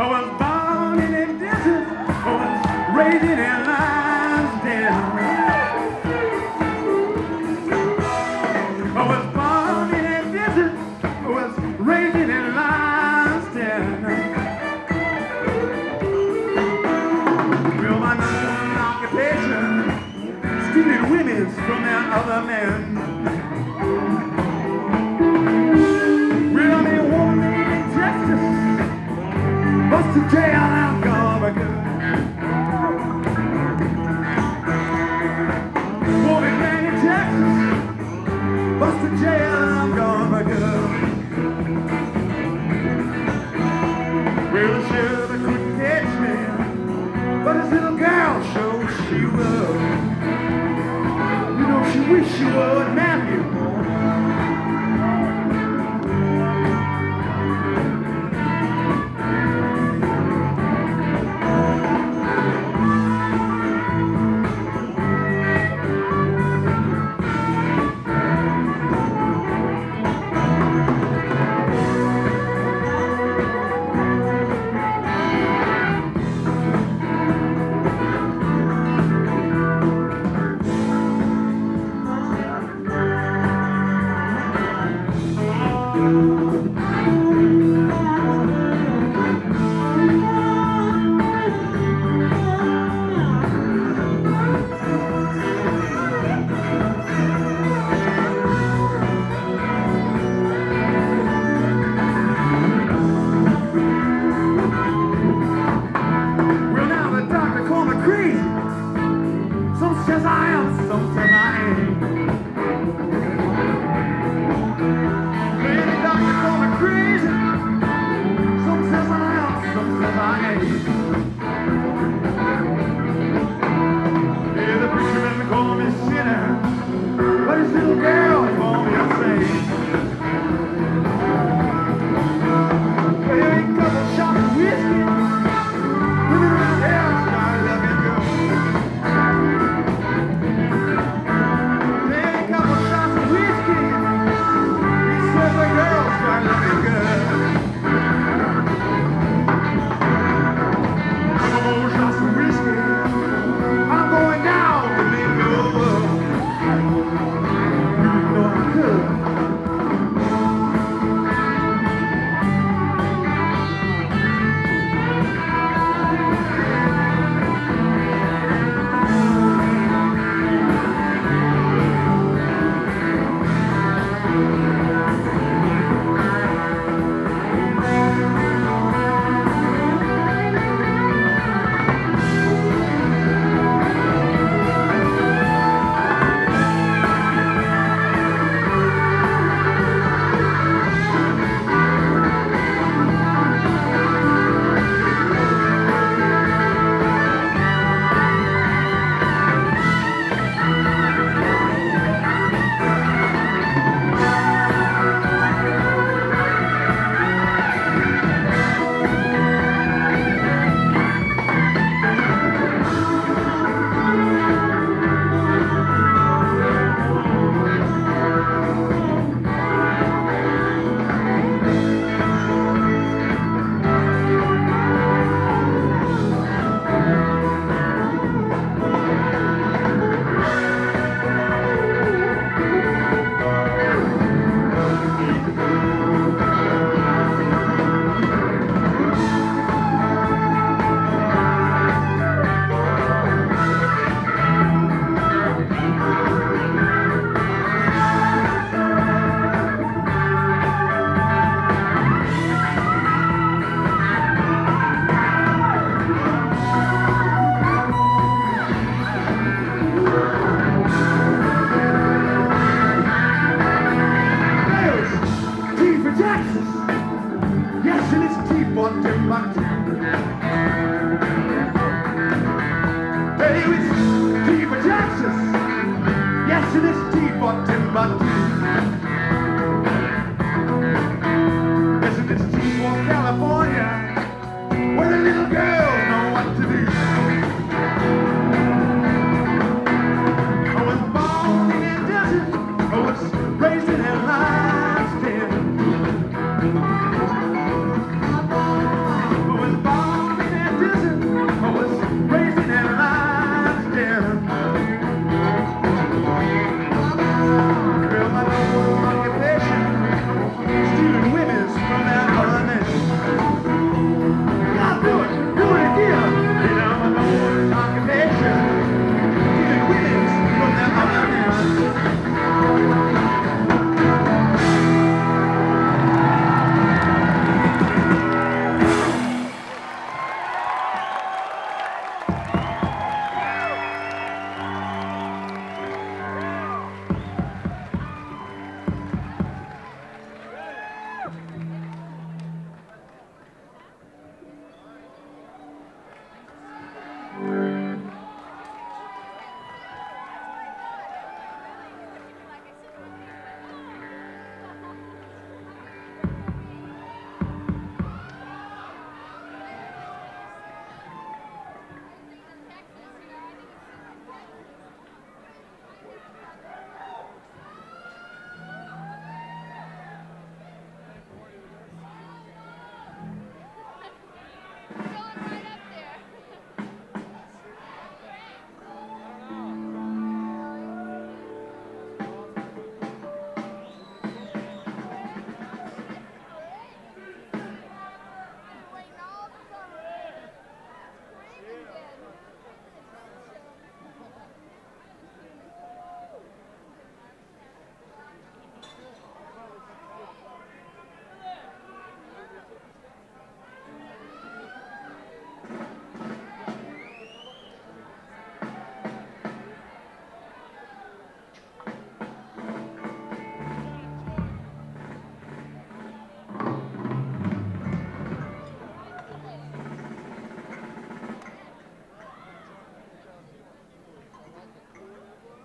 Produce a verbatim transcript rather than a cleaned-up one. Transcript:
was born in a desert. I was raised in a lion's den. I was born in a desert. I was raised in a lion's den. Well, my number one occupation, stealing women from their other men. Well, they want me in Texas, bust the jail out, gone for good. Want me back in Texas, bust the jail out, gone for good. Well, the sheriff couldn't catch me, but his little girl showed she would. You know, she wished she would, Matthew. Raised in a lion's den.